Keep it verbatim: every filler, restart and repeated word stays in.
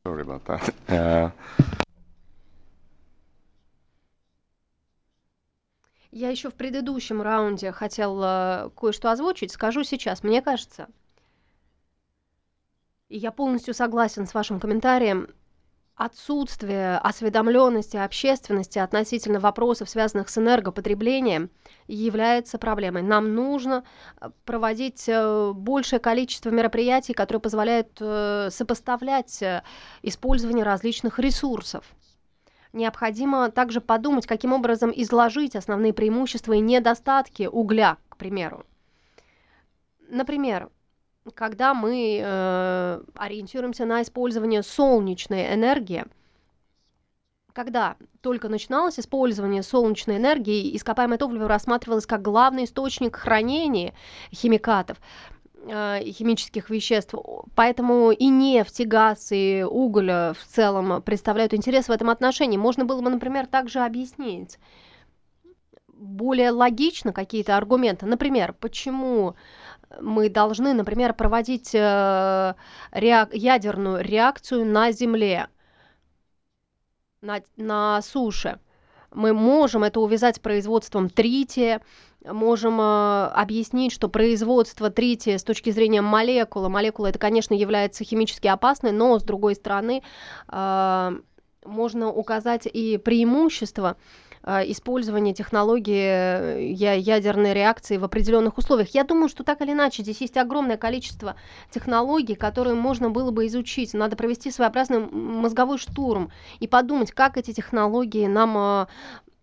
Sorry about that. Uh, Я еще в предыдущем раунде хотела кое-что озвучить, скажу сейчас. Мне кажется, и я полностью согласен с вашим комментарием, отсутствие осведомленности общественности относительно вопросов, связанных с энергопотреблением, является проблемой. Нам нужно э, проводить э, большее количество мероприятий, которые позволяют э, сопоставлять э, использование различных ресурсов. Необходимо также подумать, каким образом изложить основные преимущества и недостатки угля, к примеру. Например, когда мы э, ориентируемся на использование солнечной энергии, когда только начиналось использование солнечной энергии, ископаемое топливо рассматривалось как главный источник хранения химикатов, э, химических веществ. Поэтому и нефть, и газ, и уголь э, в целом представляют интерес в этом отношении. Можно было бы, например, также объяснить более логично какие-то аргументы. Например, почему мы должны, например, проводить э, реак- ядерную реакцию на Земле, на, на суше. Мы можем это увязать с производством трития, можем э, объяснить, что производство трития с точки зрения молекулы, молекула это, конечно, является химически опасной, но, с другой стороны, э, можно указать и преимущества э, использования технологии э, я- ядерной реакции в определенных условиях. Я думаю, что так или иначе здесь есть огромное количество технологий, которые можно было бы изучить. Надо провести своеобразный м- мозговой штурм и подумать, как эти технологии нам э,